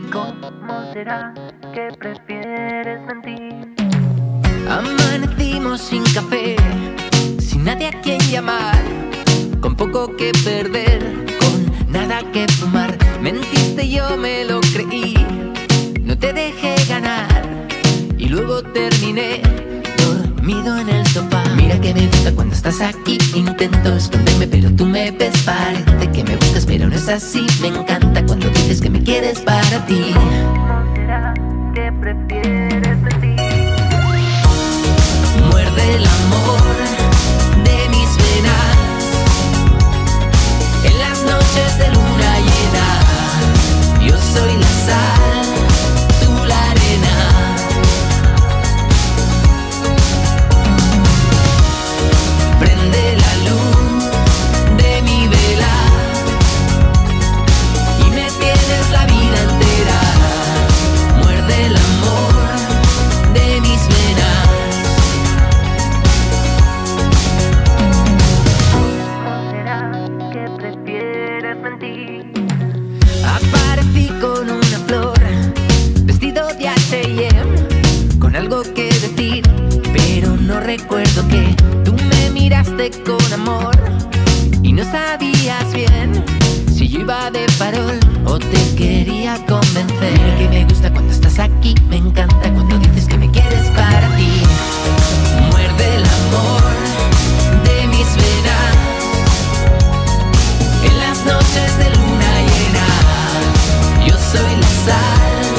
¿Cómo será que prefieres mentir? Amanecimos sin café, sin nadie a quien llamar, con poco que perder, con nada que fumar. Mentiste, yo me lo creí, no te dejé ganar y luego terminé dormido en el sofá. Mira que me gusta cuando estás aquí, intento esconderme pero tú me ves. Parece que me buscas pero no es así. Me encanta cuando dices que me quieres para ti. ¿Cómo será que prefieres mentir? Muerde el amor de mis venas en las noches de luna llena. Yo soy la sal, tú la arena. Prende la luz de mi vela y me tienes la vida entera. Muerde el amor de mis venas. ¿Cómo será que prefieres mentir? Aparecí con una flor, vestido de H&M, con algo que decir, pero no recuerdo que tú me miraste con amor y no sabías bien si yo iba de farol o te quería convencer. Mira que me gusta cuando estás aquí, me encanta cuando dices que me quieres para ti. Muerde el amor de mis venas en las noches de luna llena. Yo soy la sal,